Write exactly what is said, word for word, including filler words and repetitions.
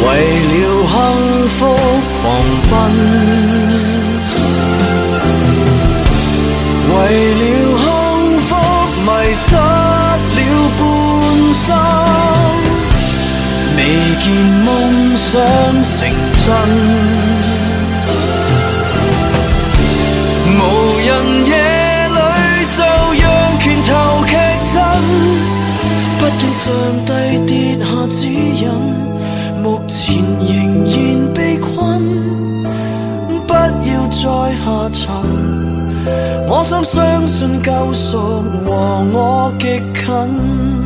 为了幸福狂奔，为了幸福迷失了半生，未见梦想成真。无人夜里就让拳头劇震，不見上帝跌下指引，目前仍然被困，不要再下沉。我想相信救贖和我極近。